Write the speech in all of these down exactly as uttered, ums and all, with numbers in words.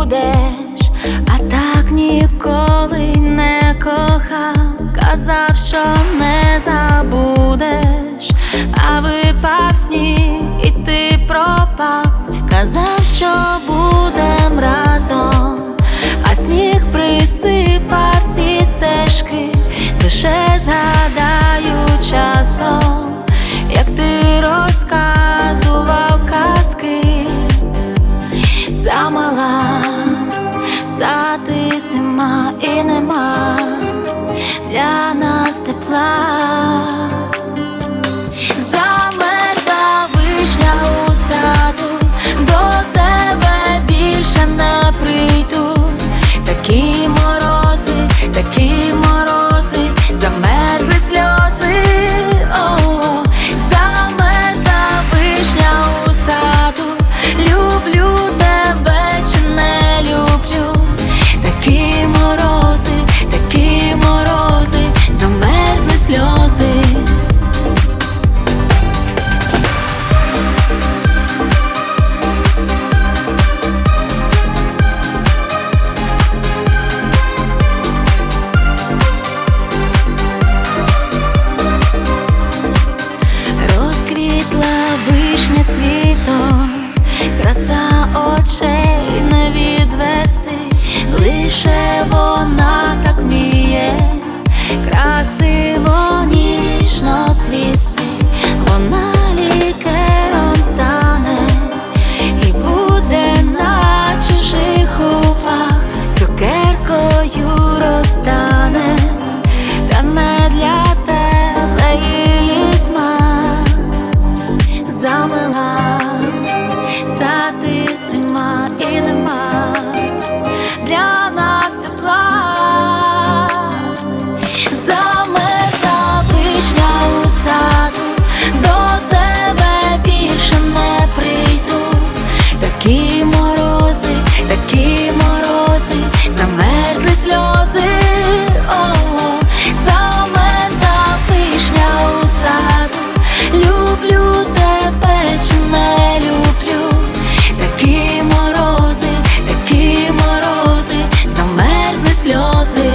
будеш, а так ніколи не кохав. Казав, що не забудеш, а випав сніг і ти пропав. Казав, що будем разом, а сніг присипав всі стежки. Лише згадаю часом, як ти розказував казки. Замала, сади зима і нема для нас тепла. Замерзла вишня у саду, до тебе більше не прийду. Такі морози, такі морози, замерзли сльози. О-о-о. Замерзла вишня у саду, люблю тебе чи не люблю. Такі морози, такі морози, замерзли сльози. Розквітла вишня цвітом, краса очей не відвести. Лише вона так вміє красиво ніжно цвісти. Вона лікером стане і буде на чужих губах, цукеркою розтане, та не для тебе її смак. Замила, сади зима і нема для нас тепла. Замерзла вишня у саду, до тебе більше не прийду. Такі морози, такі морози, замерзли сльози. О-о-о. Замерзла вишня у саду, люблю тебе чи не люблю. Такі морози, такі морози, замерзли сльози.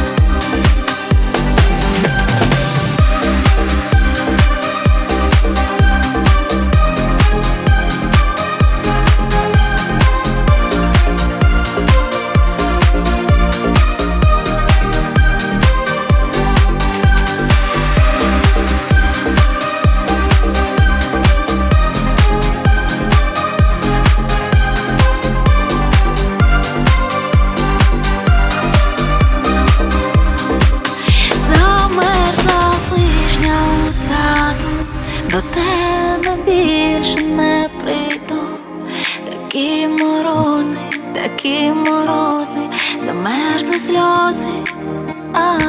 До тебе більше не прийду. Такі морози, такі морози, замерзли сльози. А